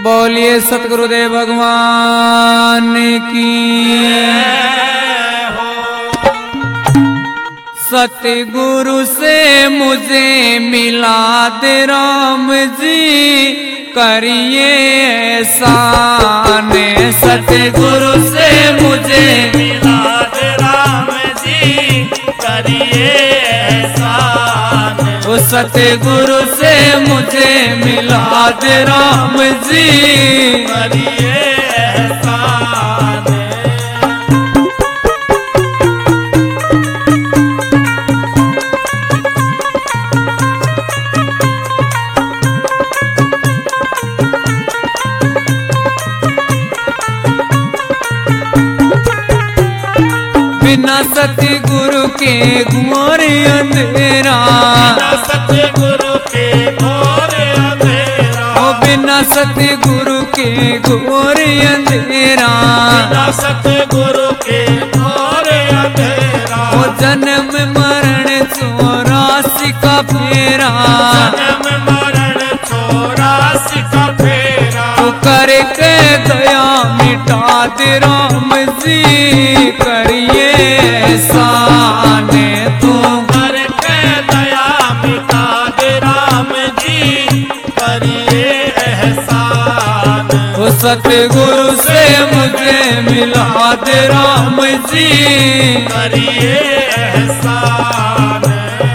बोलिए सतगुरुदेव भगवान की। सतगुरु से मुझे मिला दे राम जी, करिए एहसान। सतगुरु से मुझे मिला दे राम जी, करिए एहसान। वो सतगुरु से मुझे मिला दे राम जी, करिए एहसान। बिना सतगुरु के घोर अंधेरा, बिना सतगुरु के घोर अंधेरा, ओ बिना सतगुरु के घोर अंधेरा, बिना सतगुरु के घोर अंधेरा। ओ जन्म मरण 84 का फेरा, जन्म मरण 84 का फेरा। तू करके दया मिटा दे राम जी, करिए एहसान। तू करके दया मिटा दे राम जी, करिए एहसान। ओ सतगुरु से मुझे मिला दे राम जी, करिए एहसान।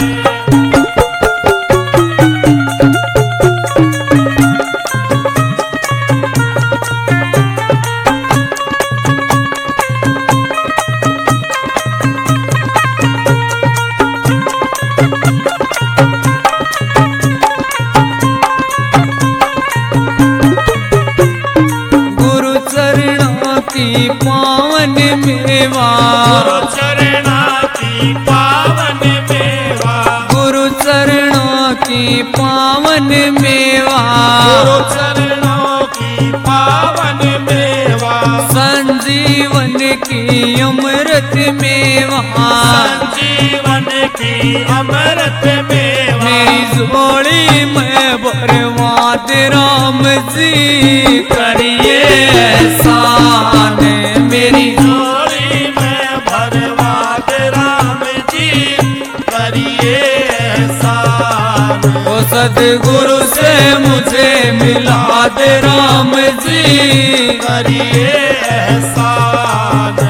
गुरु चरणों की पावन मेवा, गुरु चरणा की पावन मेवा, गुरु चरणों की पावन मेवा, गुरु चरणों की पावन मेवा। संजीवन की अमृत मेवा, संजीवन की अमृत मेवा। मेरी जोड़ी में बर्बाद राम जी, करिए एहसान। मेरी झोली में भरवा दे राम जी, करिए एहसान। ओ सतगुरु से मुझे मिला दे राम जी, करिए एहसान।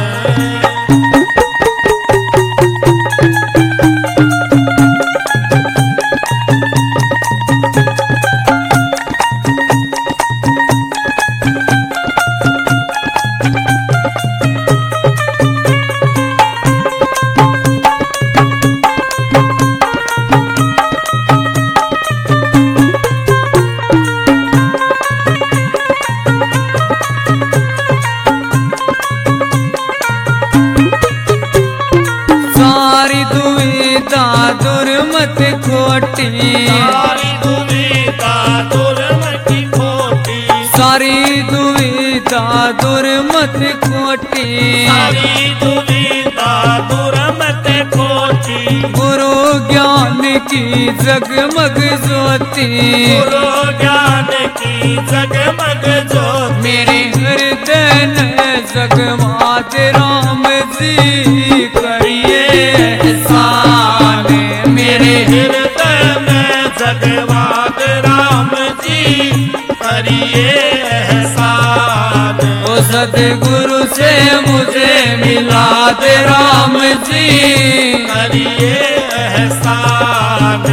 सारी दुविधा दुर्मत खोटी, सारी दुविधा दुर्मत खोटी, सारी दुविधा दुर्मत खोटी, सारी दुविधा दुर्मत खोटी। गुरु ज्ञान की जगमग ज्योति, गुरु ज्ञान की जगमग ज्योति। मेरे हृदय में जगमा दे राम जी, करिए एहसान। मेरे हृदय में जगवा दे राम जी, करिए एहसान। ओ सतगुरु से मुझे मिला दे राम जी, करिए एहसान।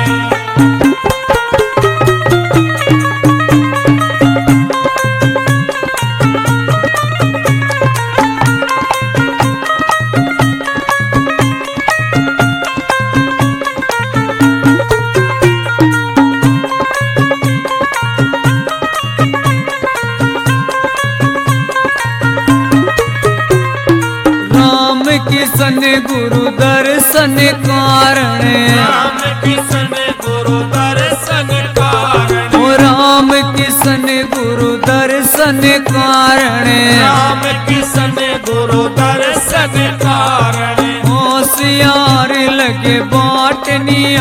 राम किशन गुरु दर्शन कारण, राम किशन गुरु दर्शन कारण, ओ राम किशन गुरु दर्शन कारण, राम किशन गुरु दर्शन कारण। होशियार लगे बाट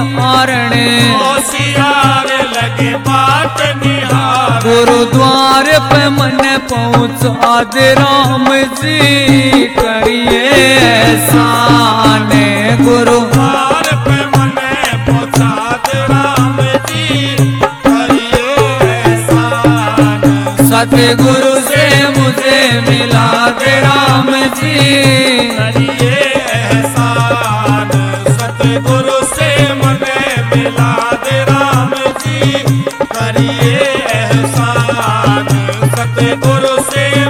निहारण, होशियार लगे बाट निहार। गुरुद्वार पहुँचा दे राम जी, करिए एहसान गुरु द्वार पे मने पहुंचा दे राम जी, करिए एहसान। सतगुरु से मुझे मिला दे राम जी, करिए एहसान। सतगुरु से मने मिला दे राम जी, करिए एहसान। सतगुरु से